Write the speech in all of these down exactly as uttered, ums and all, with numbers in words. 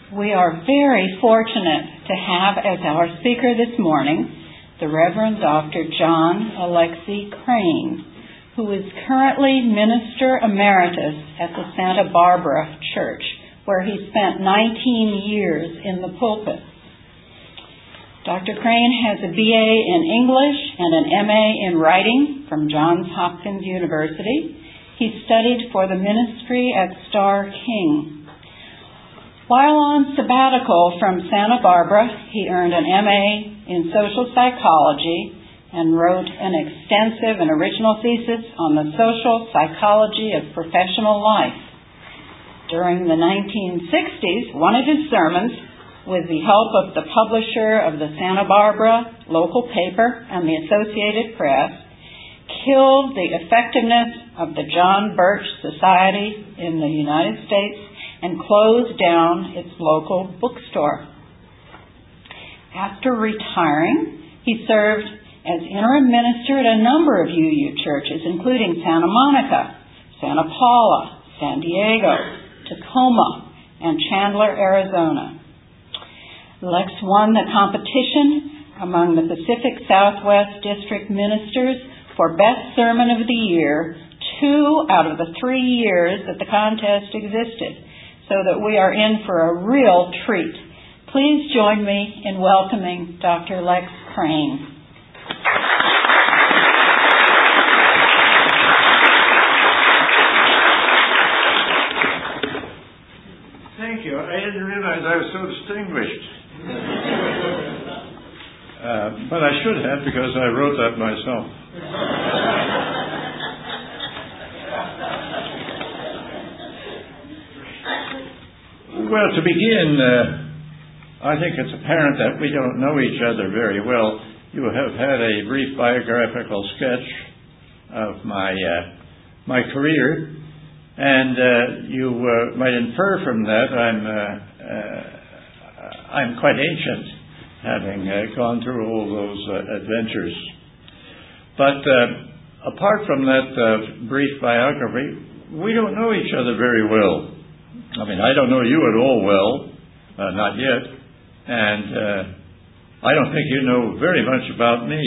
We are very fortunate to have as our speaker this morning the Reverend Doctor John Alexi Crane, who is currently Minister Emeritus at the Santa Barbara Church, where he spent nineteen years in the pulpit. Doctor Crane has a B A in English and an M A in writing from Johns Hopkins University. He studied for the ministry at Starr King. While on sabbatical from Santa Barbara, he earned an M A in social psychology and wrote an extensive and original thesis on the social psychology of professional life. During the nineteen sixties, one of his sermons, with the help of the publisher of the Santa Barbara local paper and the Associated Press, killed the effectiveness of the John Birch Society in the United States and closed down its local bookstore. After retiring, he served as interim minister at a number of U U churches, including Santa Monica, Santa Paula, San Diego, Tacoma, and Chandler, Arizona. Lex won the competition among the Pacific Southwest District ministers for Best Sermon of the Year two out of the three years that the contest existed, so that we are in for a real treat. Please join me in welcoming Doctor Lex Crane. Thank you. I didn't realize I was so distinguished. uh, but I should have, because I wrote that myself. Well, to begin, uh, I think it's apparent that we don't know each other very well. You have had a brief biographical sketch of my uh, my career, and uh, you uh, might infer from that I'm uh, uh, I'm quite ancient, having uh, gone through all those uh, adventures. But uh, apart from that uh, brief biography, we don't know each other very well. I mean, I don't know you at all well, uh, not yet, and uh, I don't think you know very much about me.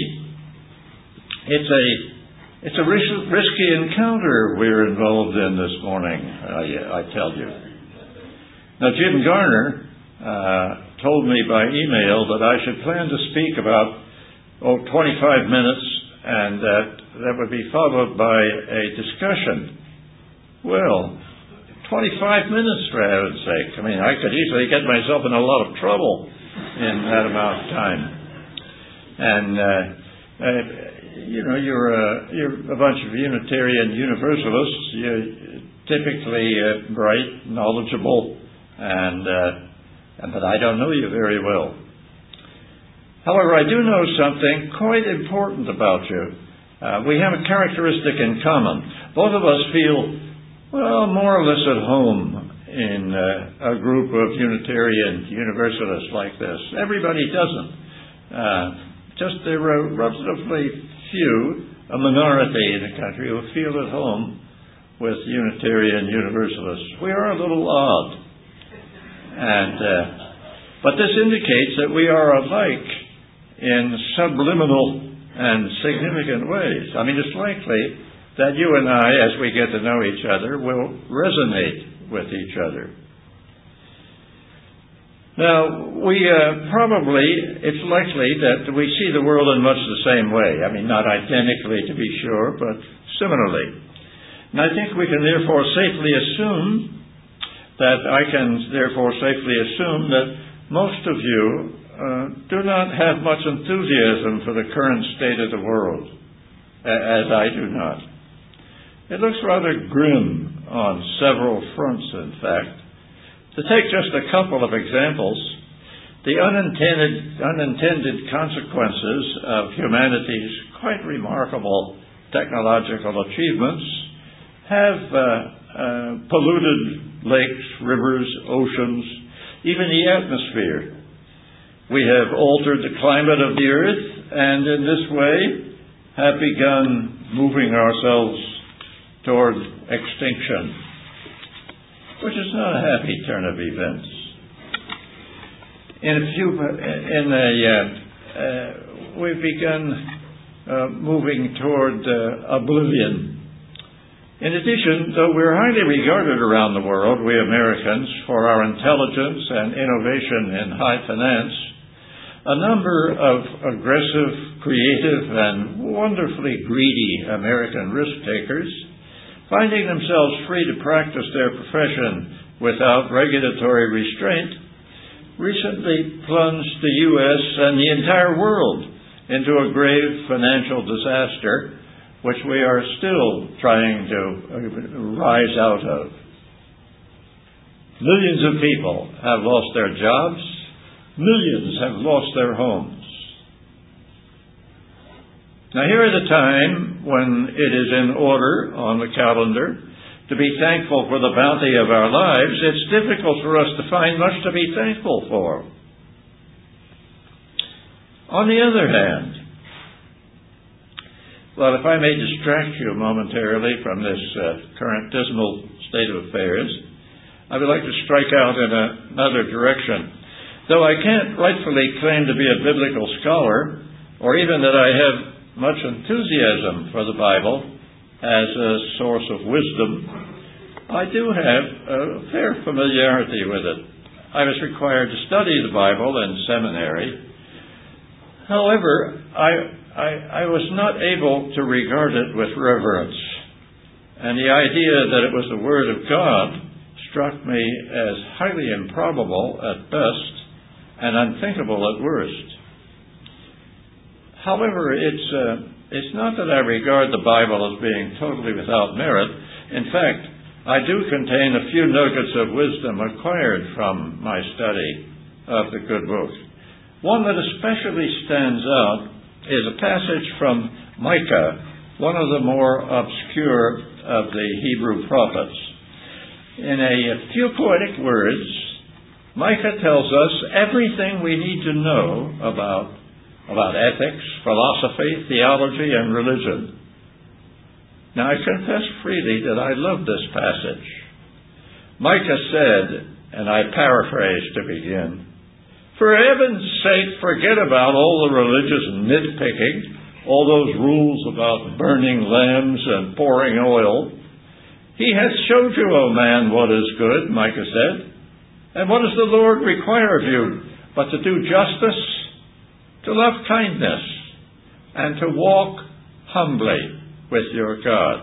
It's a it's a ris- risky encounter we're involved in this morning, I, I tell you. Now, Jim Garner uh, told me by email that I should plan to speak about oh twenty-five minutes, and that that would be followed by a discussion. Well, twenty-five minutes, for heaven's sake. I mean, I could easily get myself in a lot of trouble in that amount of time. And, uh, uh, you know, you're, uh, you're a bunch of Unitarian Universalists. You're typically uh, bright, knowledgeable, and, uh, but I don't know you very well. However, I do know something quite important about you. Uh, we have a characteristic in common. Both of us feel Well, more or less at home in uh, a group of Unitarian Universalists like this. Everybody doesn't. Uh, just there are relatively few, a minority in the country, who feel at home with Unitarian Universalists. We are a little odd. And, uh, but this indicates that we are alike in subliminal and significant ways. I mean, it's likely that you and I, as we get to know each other, will resonate with each other. Now, we uh, probably, it's likely that we see the world in much the same way. I mean, not identically to be sure, but similarly. And I think we can therefore safely assume that I can therefore safely assume that most of you uh, do not have much enthusiasm for the current state of the world, as I do not. It looks rather grim on several fronts, in fact. To take just a couple of examples, the unintended, unintended consequences of humanity's quite remarkable technological achievements have uh, uh, polluted lakes, rivers, oceans, even the atmosphere. We have altered the climate of the earth, and in this way have begun moving ourselves toward extinction, which is not a happy turn of events. In a few, in a, uh, uh, we've begun uh, moving toward uh, oblivion. In addition, though we're highly regarded around the world, we Americans, for our intelligence and innovation in high finance, a number of aggressive, creative, and wonderfully greedy American risk-takers, finding themselves free to practice their profession without regulatory restraint, recently plunged the U S and the entire world into a grave financial disaster, which we are still trying to rise out of. Millions of people have lost their jobs. Millions have lost their homes. Now, here is a time when it is in order on the calendar to be thankful for the bounty of our lives. It's difficult for us to find much to be thankful for. On the other hand, well, if I may distract you momentarily from this uh, current dismal state of affairs, I would like to strike out in a, another direction. Though I can't rightfully claim to be a biblical scholar, or even that I have much enthusiasm for the Bible as a source of wisdom, I do have a fair familiarity with it. I was required to study the Bible in seminary. However, I, I, I was not able to regard it with reverence. And the idea that it was the Word of God struck me as highly improbable at best and unthinkable at worst. However, it's, uh, it's not that I regard the Bible as being totally without merit. In fact, I do contain a few nuggets of wisdom acquired from my study of the good book. One that especially stands out is a passage from Micah, one of the more obscure of the Hebrew prophets. In a few poetic words, Micah tells us everything we need to know about, about ethics, philosophy, theology, and religion. Now, I confess freely that I love this passage. Micah said, and I paraphrase to begin, "For heaven's sake, forget about all the religious nitpicking, all those rules about burning lambs and pouring oil. He hath showed you, O man, what is good," Micah said. "And what does the Lord require of you but to do justice, to love kindness, and to walk humbly with your God?"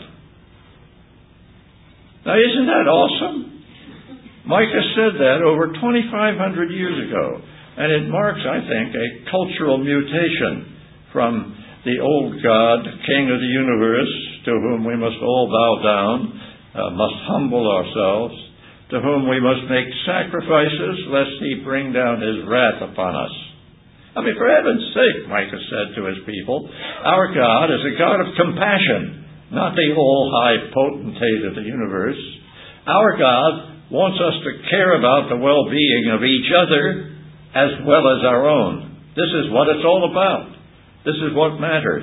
Now, isn't that awesome? Micah said that over twenty-five hundred years ago. And it marks, I think, a cultural mutation from the old God, King of the universe, to whom we must all bow down, uh, must humble ourselves, to whom we must make sacrifices lest he bring down his wrath upon us. I mean, for heaven's sake, Micah said to his people, our God is a God of compassion, not the all-high potentate of the universe. Our God wants us to care about the well-being of each other as well as our own. This is what it's all about. This is what matters.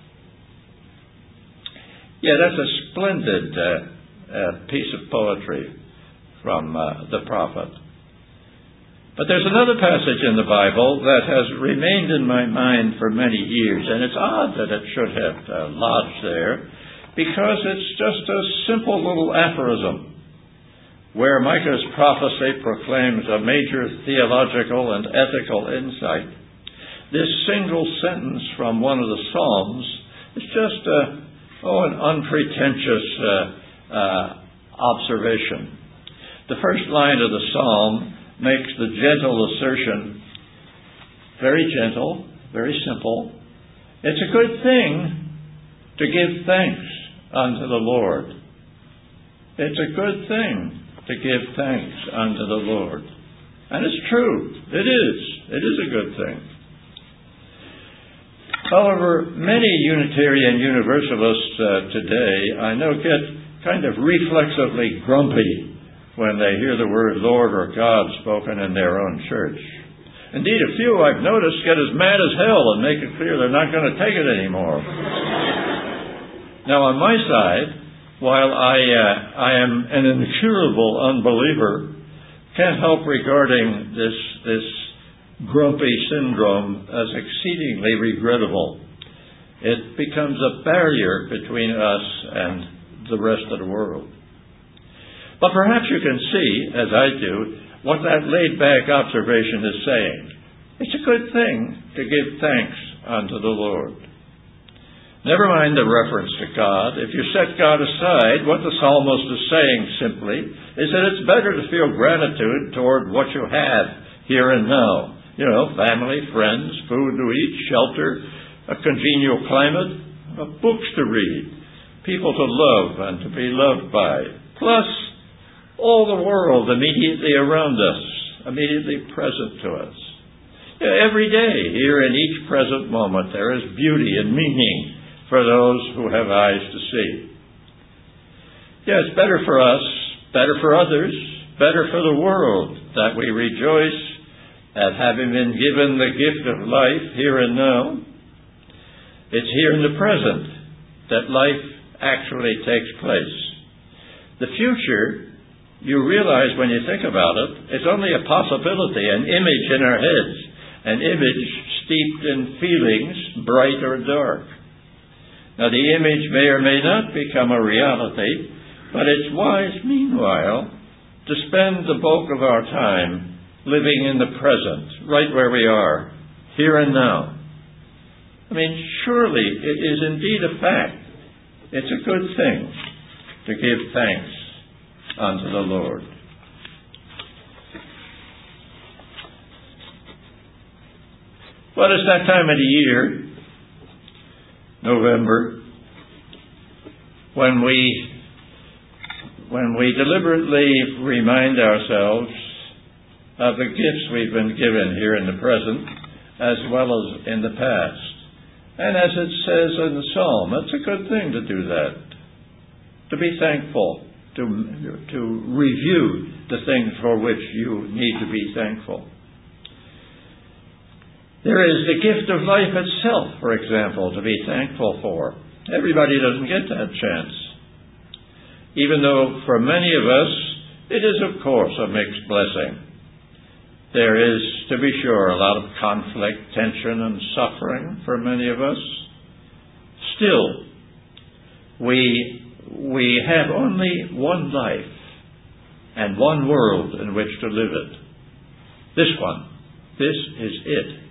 Yeah, that's a splendid uh, uh, piece of poetry from uh, the prophet. But there's another passage in the Bible that has remained in my mind for many years, and it's odd that it should have uh, lodged there, because it's just a simple little aphorism where Micah's prophecy proclaims a major theological and ethical insight. This single sentence from one of the Psalms is just a, oh, an unpretentious uh, uh, observation. The first line of the Psalm makes the gentle assertion, very gentle, very simple, it's a good thing to give thanks unto the Lord. It's a good thing to give thanks unto the Lord. And it's true. It is. It is a good thing. However, many Unitarian Universalists uh, today, I know, get kind of reflexively grumpy when they hear the word Lord or God spoken in their own church. Indeed, a few I've noticed get as mad as hell and make it clear they're not going to take it anymore. Now, on my side, while I, uh, I am an incurable unbeliever, can't help regarding this, this grumpy syndrome as exceedingly regrettable. It becomes a barrier between us and the rest of the world. But perhaps you can see, as I do, what that laid-back observation is saying. It's a good thing to give thanks unto the Lord. Never mind the reference to God. If you set God aside, what the psalmist is saying simply is that it's better to feel gratitude toward what you have here and now. You know, family, friends, food to eat, shelter, a congenial climate, uh, books to read, people to love and to be loved by, plus all the world immediately around us, immediately present to us. You know, every day, here in each present moment, there is beauty and meaning for those who have eyes to see. Yeah, it's better for us, better for others, better for the world that we rejoice at having been given the gift of life here and now. It's here in the present that life actually takes place. The future, you realize when you think about it, it's only a possibility, an image in our heads, an image steeped in feelings, bright or dark. Now, the image may or may not become a reality, but it's wise, meanwhile, to spend the bulk of our time living in the present, right where we are, here and now. I mean, surely it is indeed a fact. It's a good thing to give thanks unto the Lord. Well, it's that time of the year, November, when we when we deliberately remind ourselves of the gifts we've been given here in the present as well as in the past. And as it says in the Psalm, it's a good thing to do that, to be thankful, to, to review the things for which you need to be thankful. There is the gift of life itself, for example, to be thankful for. Everybody doesn't get that chance. Even though for many of us, it is, of course, a mixed blessing. There is, to be sure, a lot of conflict, tension, and suffering for many of us. Still, we, we have only one life and one world in which to live it. This one. This is it.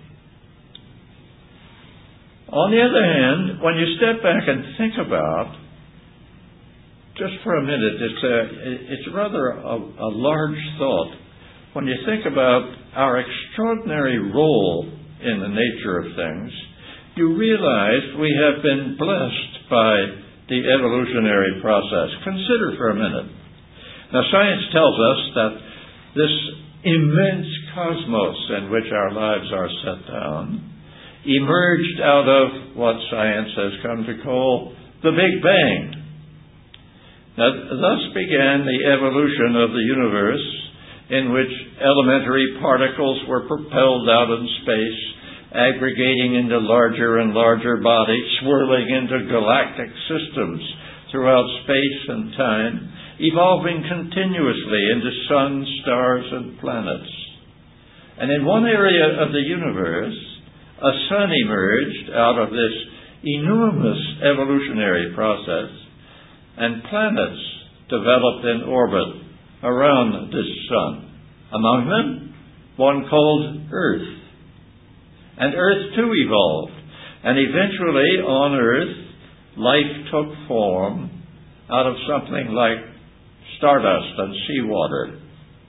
On the other hand, when you step back and think about, just for a minute, it's, a, it's rather a, a large thought. When you think about our extraordinary role in the nature of things, you realize we have been blessed by the evolutionary process. Consider for a minute. Now, science tells us that this immense cosmos in which our lives are set down emerged out of what science has come to call the Big Bang. Now, thus began the evolution of the universe, in which elementary particles were propelled out in space, aggregating into larger and larger bodies, swirling into galactic systems throughout space and time, evolving continuously into suns, stars, and planets. And in one area of the universe, a sun emerged out of this enormous evolutionary process, and planets developed in orbit around this sun. Among them, one called Earth. And Earth too evolved. And eventually on Earth, life took form out of something like stardust and seawater.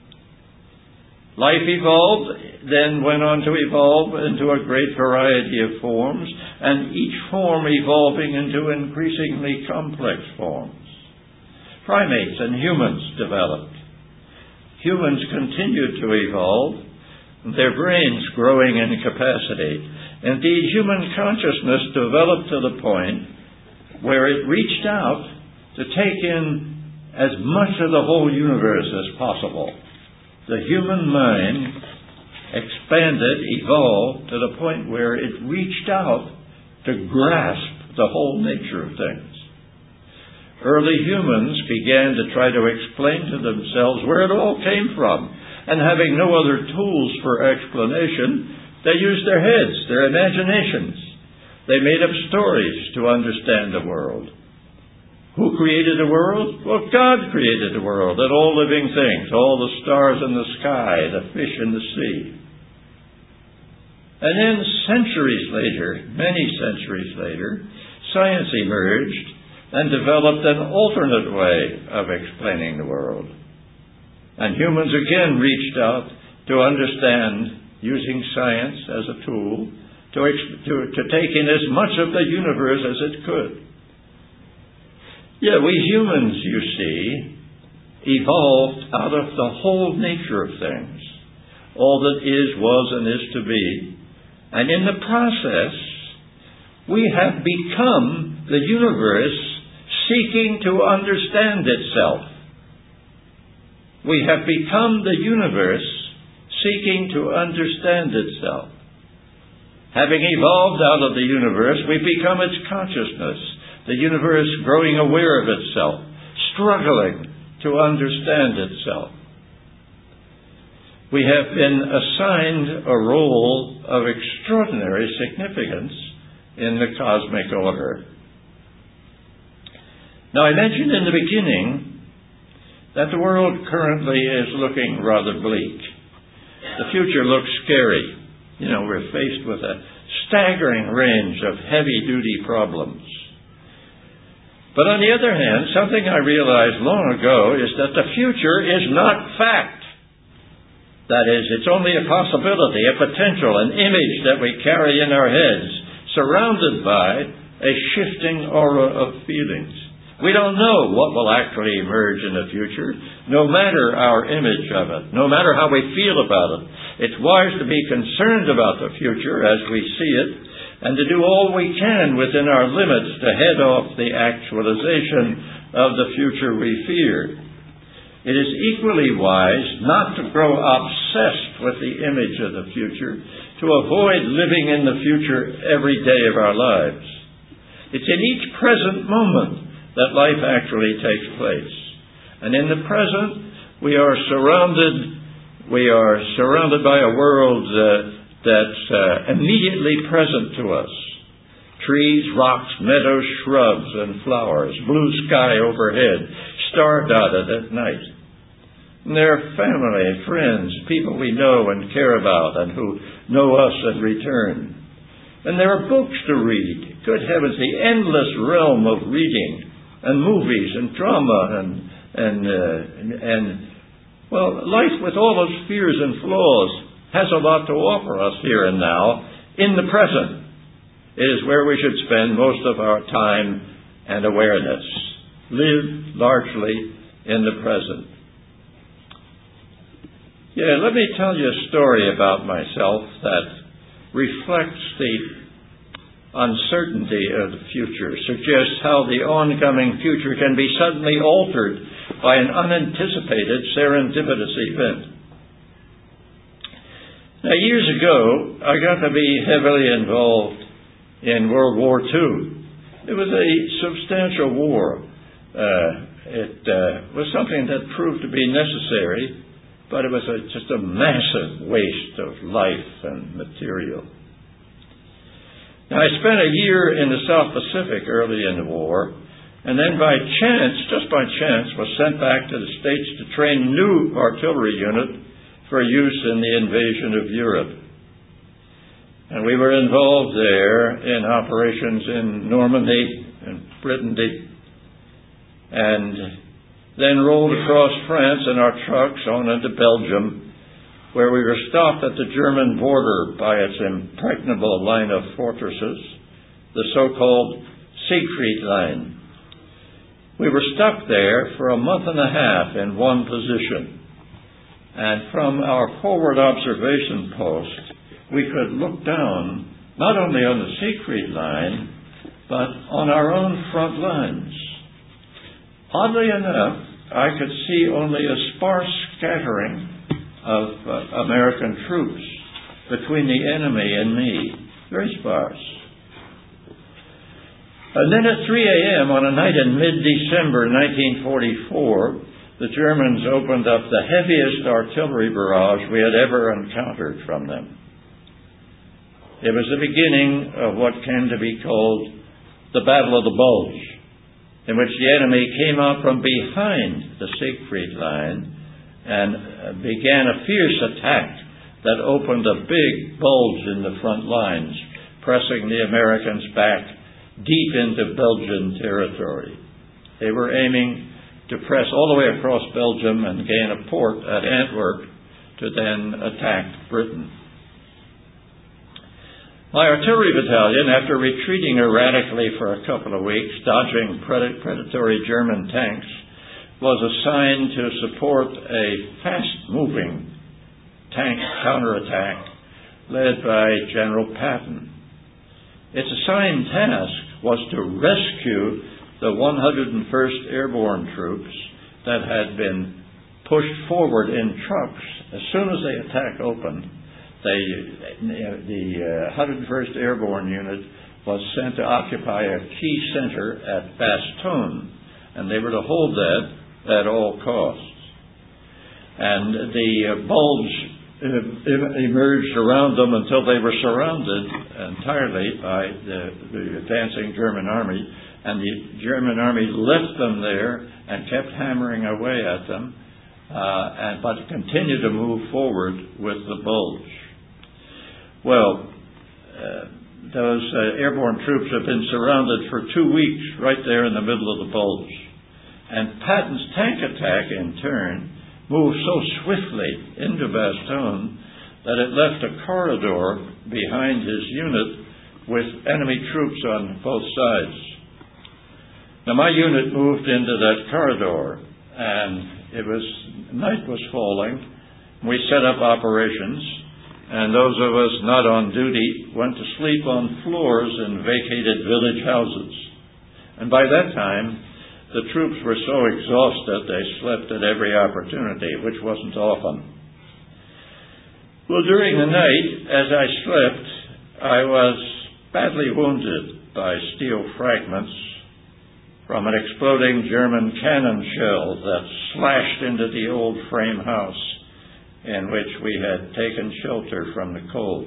Life evolved, then went on to evolve into a great variety of forms, and each form evolving into increasingly complex forms. Primates and humans developed. Humans continued to evolve, their brains growing in capacity. Indeed, human consciousness developed to the point where it reached out to take in as much of the whole universe as possible. The human mind expanded, evolved to the point where it reached out to grasp the whole nature of things. Early humans began to try to explain to themselves where it all came from and having no other tools for explanation, they used their heads, their imaginations. They made up stories to understand the world. Who created the world? Well, God created the world and all living things, all the stars in the sky, the fish in the sea. And then centuries later, many centuries later, science emerged and developed an alternate way of explaining the world. And humans again reached out to understand, using science as a tool, to, to, to take in as much of the universe as it could. Yeah, we humans, you see, evolved out of the whole nature of things, all that is, was, and is to be. And in the process, we have become the universe seeking to understand itself. We have become the universe seeking to understand itself. Having evolved out of the universe, we become its consciousness, the universe growing aware of itself, struggling to understand itself. We have been assigned a role of extraordinary significance in the cosmic order. Now, I mentioned in the beginning that the world currently is looking rather bleak. The future looks scary. You know, we're faced with a staggering range of heavy-duty problems. But on the other hand, something I realized long ago is that the future is not fact. That is, it's only a possibility, a potential, an image that we carry in our heads, surrounded by a shifting aura of feelings. We don't know what will actually emerge in the future, no matter our image of it, no matter how we feel about it. It's wise to be concerned about the future as we see it, and to do all we can within our limits to head off the actualization of the future we fear. It is equally wise not to grow obsessed with the image of the future, to avoid living in the future every day of our lives. It's in each present moment that life actually takes place. And in the present, we are surrounded we are surrounded by a world uh, that's uh, immediately present to us. Trees, rocks, meadows, shrubs, and flowers, blue sky overhead, star-dotted at night. And there are family, friends, people we know and care about and who know us in return. And there are books to read. Good heavens, the endless realm of reading and movies and drama and, and, uh, and, and well, life with all its fears and flaws has a lot to offer us here and now in the present. It is where we should spend most of our time and awareness. Live largely in the present. Yeah, let me tell you a story about myself that reflects the uncertainty of the future, suggests how the oncoming future can be suddenly altered by an unanticipated serendipitous event. Now, years ago, I got to be heavily involved in World War Two. It was a substantial war. Uh, it uh, was something that proved to be necessary, but it was a, just a massive waste of life and material. Now, I spent a year in the South Pacific early in the war, and then by chance, just by chance, was sent back to the States to train a new artillery unit for use in the invasion of Europe. And we were involved there in operations in Normandy and Brittany, and then rolled across France in our trucks on into Belgium, where we were stopped at the German border by its impregnable line of fortresses, the so-called Siegfried Line. We were stuck there for a month and a half in one position. And from our forward observation post, we could look down not only on the Siegfried Line, but on our own front lines. Oddly enough, I could see only a sparse scattering of uh, American troops between the enemy and me. Very sparse. And then at three a.m. on a night in mid-December nineteen forty-four, the Germans opened up the heaviest artillery barrage we had ever encountered from them. It was the beginning of what came to be called the Battle of the Bulge, in which the enemy came out from behind the Siegfried line and began a fierce attack that opened a big bulge in the front lines, pressing the Americans back deep into Belgian territory. They were aiming to press all the way across Belgium and gain a port at Antwerp to then attack Britain. My artillery battalion, after retreating erratically for a couple of weeks, dodging pred- predatory German tanks, was assigned to support a fast-moving tank counterattack led by General Patton. Its assigned task was to rescue the one hundred first Airborne troops that had been pushed forward in trucks. As soon as the attack opened, they, the uh, one hundred first Airborne Unit was sent to occupy a key center at Bastogne, and they were to hold that at all costs. And the uh, bulge uh, emerged around them until they were surrounded entirely by the, the advancing German army, and the German army left them there and kept hammering away at them, uh, and, but continued to move forward with the bulge. Well, uh, those uh, airborne troops have been surrounded for two weeks right there in the middle of the bulge. And Patton's tank attack, in turn, moved so swiftly into Bastogne that it left a corridor behind his unit with enemy troops on both sides. Now, my unit moved into that corridor, and it was night was falling. We set up operations, and those of us not on duty went to sleep on floors in vacated village houses. And by that time, the troops were so exhausted they slept at every opportunity, which wasn't often. Well, during the night, as I slept, I was badly wounded by steel fragments from an exploding German cannon shell that slashed into the old frame house in which we had taken shelter from the cold.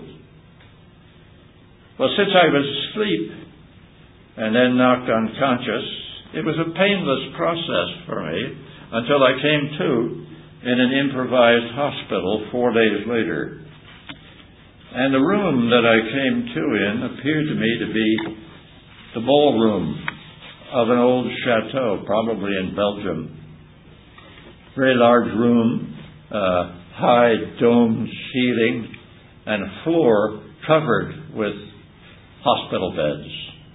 Well, since I was asleep and then knocked unconscious, it was a painless process for me until I came to in an improvised hospital four days later. And the room that I came to in appeared to me to be the ballroom of an old chateau, probably in Belgium. Very large room, uh, high domed ceiling, and a floor covered with hospital beds.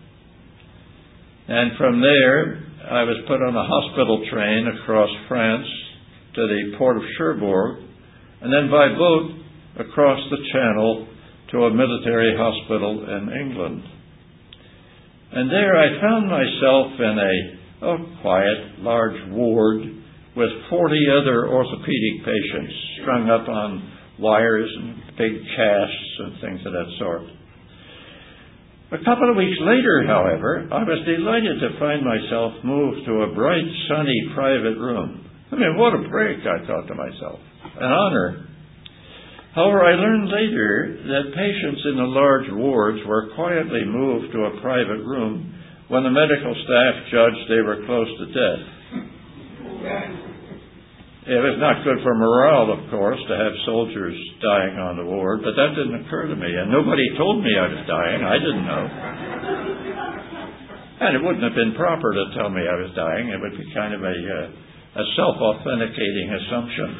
And from there, I was put on a hospital train across France to the port of Cherbourg, and then by boat across the Channel to a military hospital in England. And there I found myself in a oh, quiet, large ward with forty other orthopedic patients strung up on wires and big casts and things of that sort. A couple of weeks later, however, I was delighted to find myself moved to a bright, sunny private room. I mean, what a break, I thought to myself. An honor. However, I learned later that patients in the large wards were quietly moved to a private room when the medical staff judged they were close to death. It was not good for morale, of course, to have soldiers dying on the ward, but that didn't occur to me, and nobody told me I was dying. I didn't know. And it wouldn't have been proper to tell me I was dying. It would be kind of a, uh, a self-authenticating assumption.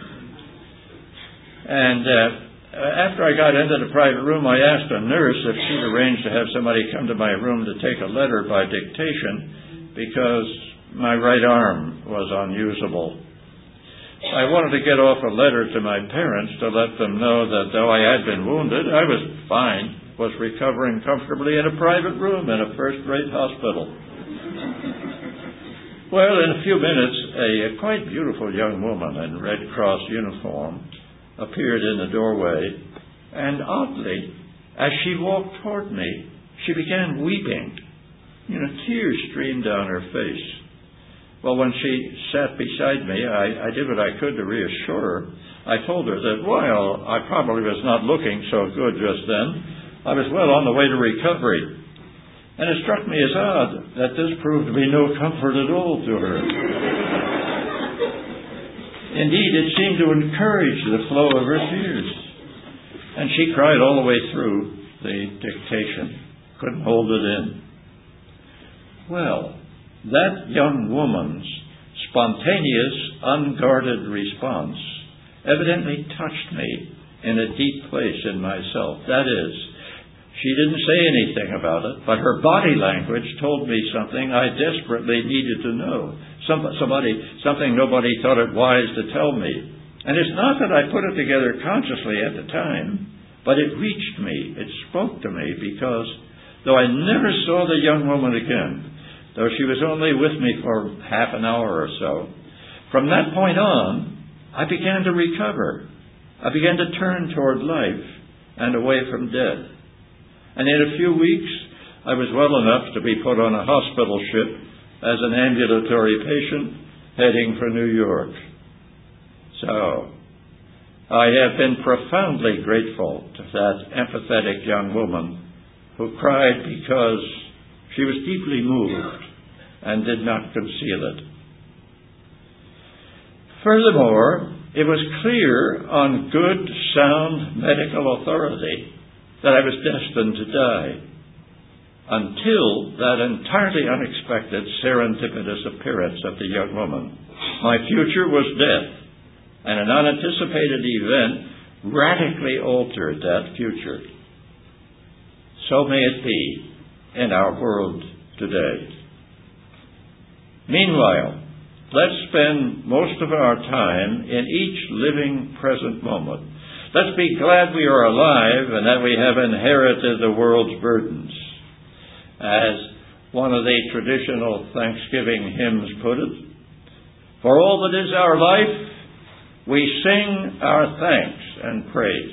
And uh, after I got into the private room, I asked a nurse if she'd arranged to have somebody come to my room to take a letter by dictation because my right arm was unusable. I wanted to get off a letter to my parents to let them know that though I had been wounded, I was fine, was recovering comfortably in a private room in a first-rate hospital. Well, in a few minutes, a, a quite beautiful young woman in Red Cross uniform appeared in the doorway, and oddly, as she walked toward me, she began weeping. You know, tears streamed down her face. Well, when she sat beside me, I, I did what I could to reassure her. I told her that while I probably was not looking so good just then, I was well on the way to recovery. And it struck me as odd that this proved to be no comfort at all to her. Indeed, it seemed to encourage the flow of her tears. And she cried all the way through the dictation. Couldn't hold it in. Well, that young woman's spontaneous, unguarded response evidently touched me in a deep place in myself. That is, she didn't say anything about it, but her body language told me something I desperately needed to know. Some, somebody, something nobody thought it wise to tell me. And it's not that I put it together consciously at the time, but it reached me. It spoke to me because, though I never saw the young woman again, though she was only with me for half an hour or so, from that point on, I began to recover. I began to turn toward life and away from death. And in a few weeks, I was well enough to be put on a hospital ship as an ambulatory patient heading for New York. So, I have been profoundly grateful to that empathetic young woman who cried because she was deeply moved and did not conceal it. Furthermore, it was clear on good, sound medical authority that I was destined to die until that entirely unexpected serendipitous appearance of the young woman. My future was death, and an unanticipated event radically altered that future. So may it be in our world today. Meanwhile, let's spend most of our time in each living present moment. Let's be glad we are alive and that we have inherited the world's burdens. As one of the traditional Thanksgiving hymns put it, for all that is our life, we sing our thanks and praise.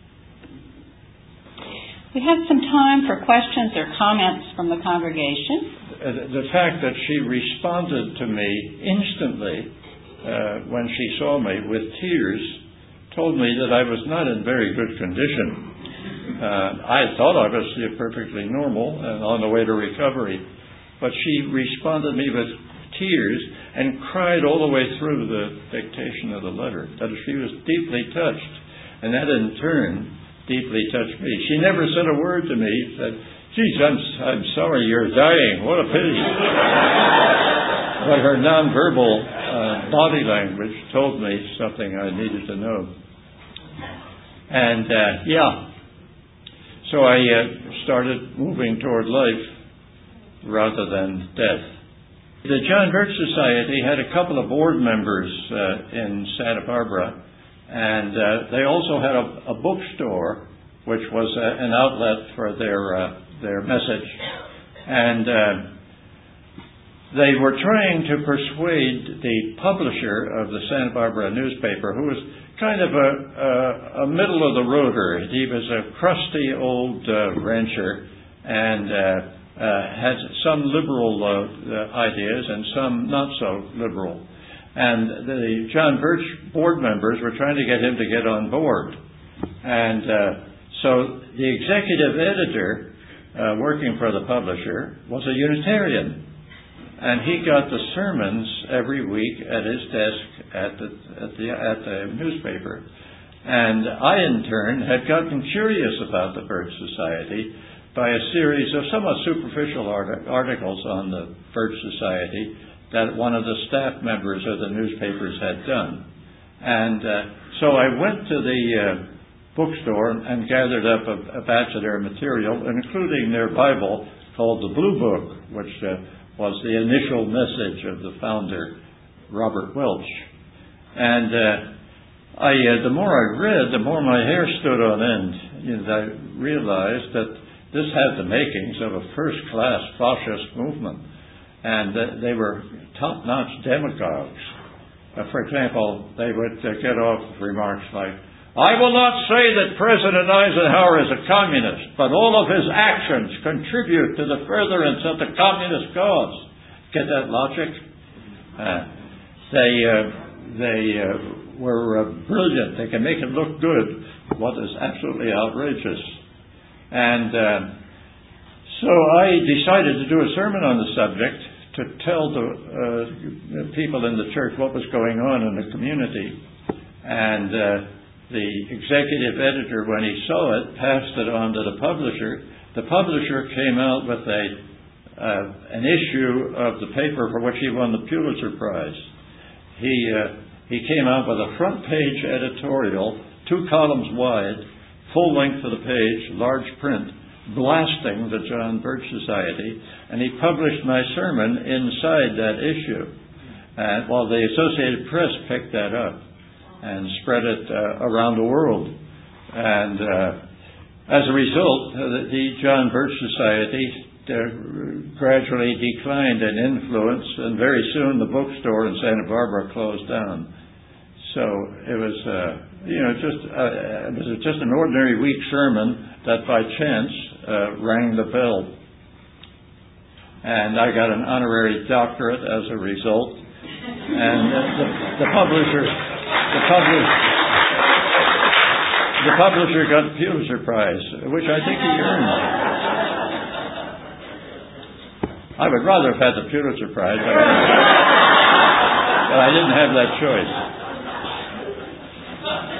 We have some time for questions or comments from the congregation. The fact that she responded to me instantly uh, when she saw me with tears told me that I was not in very good condition. Uh, I thought I was perfectly normal and on the way to recovery, but she responded to me with tears and cried all the way through the dictation of the letter. That she was deeply touched, and that in turn deeply touched me. She never said a word to me. Said, "Geez, I'm I'm sorry you're dying. What a pity." But her nonverbal uh, body language told me something I needed to know. And uh, yeah, so I uh, started moving toward life rather than death. The John Birch Society had a couple of board members uh, in Santa Barbara, and uh, they also had a, a bookstore, which was a, an outlet for their uh, their message. And uh, they were trying to persuade the publisher of the Santa Barbara newspaper, who was kind of a, a, a middle-of-the-roader. He was a crusty old uh, rancher and uh, Uh, had some liberal uh, uh, ideas and some not so liberal. And the John Birch board members were trying to get him to get on board. And uh, so the executive editor uh, working for the publisher was a Unitarian. And he got the sermons every week at his desk at the, at the, at the newspaper. And I, in turn, had gotten curious about the Birch Society by a series of somewhat superficial art- articles on the Birch Society that one of the staff members of the newspapers had done. And uh, so I went to the uh, bookstore and gathered up a, a batch of their material, including their Bible called the Blue Book, which uh, was the initial message of the founder, Robert Welch. And uh, I, uh, the more I read, the more my hair stood on end. You know, I realized that this had the makings of a first-class fascist movement, and uh, they were top-notch demagogues. Uh, for example, they would uh, get off remarks like, "I will not say that President Eisenhower is a communist, but all of his actions contribute to the furtherance of the communist cause." Get that logic? Uh, they uh, they uh, were uh, brilliant. They can make it look good, what is absolutely outrageous. And uh, so I decided to do a sermon on the subject to tell the, uh, the people in the church what was going on in the community. And uh, the executive editor, when he saw it, passed it on to the publisher. The publisher came out with a uh, an issue of the paper for which he won the Pulitzer Prize. He uh, he came out with a front page editorial, two columns wide, full length of the page, large print, blasting the John Birch Society, and he published my sermon inside that issue. And while the Associated Press picked that up and spread it uh, around the world. And uh, as a result, uh, the John Birch Society uh, gradually declined in influence, and very soon the bookstore in Santa Barbara closed down. So it was, uh, you know, just uh, it was just an ordinary weak sermon that by chance uh, rang the bell. And I got an honorary doctorate as a result. And uh, the, the publisher, the publisher, the publisher got the Pulitzer Prize, which I think he earned. I would rather have had the Pulitzer Prize, but I, but I didn't have that choice.